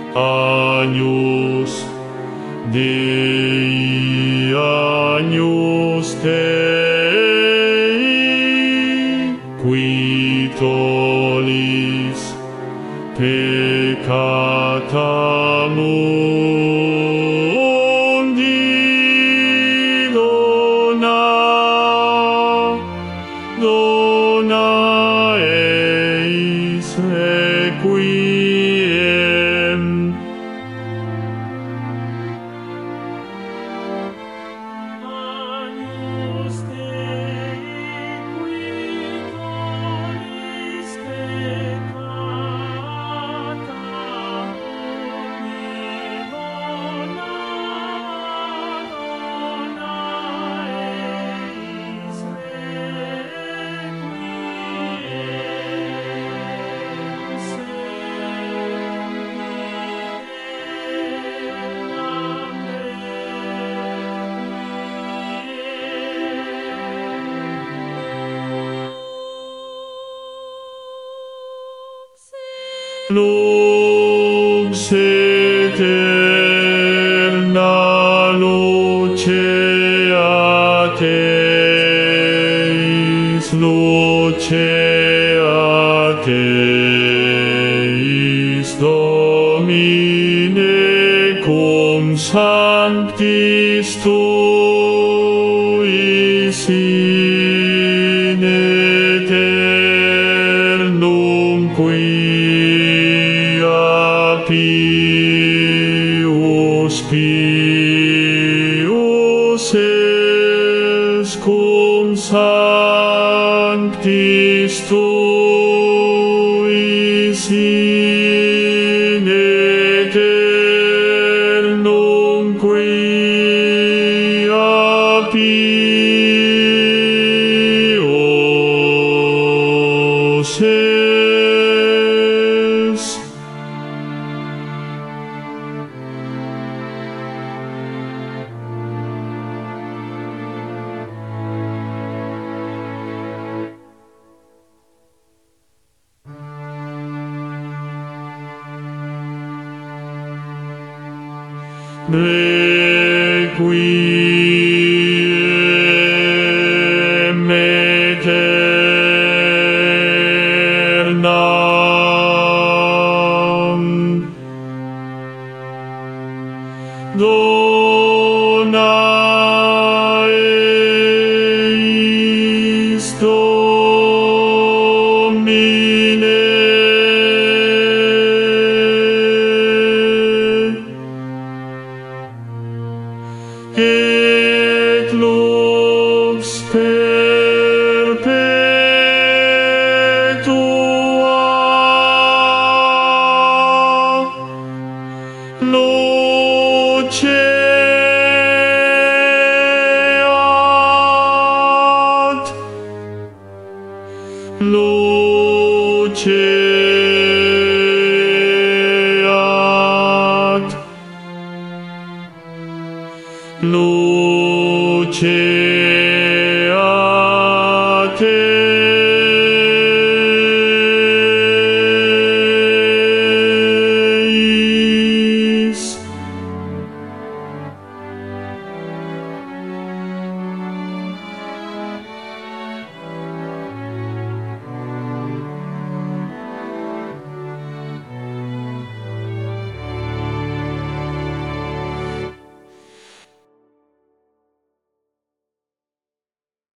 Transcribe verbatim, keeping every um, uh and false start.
Agnus Dei, Agnus Dei, qui tollis peccata mundi, dona, dona eis requiem. Agnus Dei, qui tollis peccata mundi, dona, dona eis requiem. Lux eterna luceat eis, luceat eis, Domine, cum sanctis tuis in aeternum quia pius pius es, cum sanctis tuis in aeternum quia pius es. Requiem aeternam, dona eis, Domine. Et lux perpetua luceat, luceat.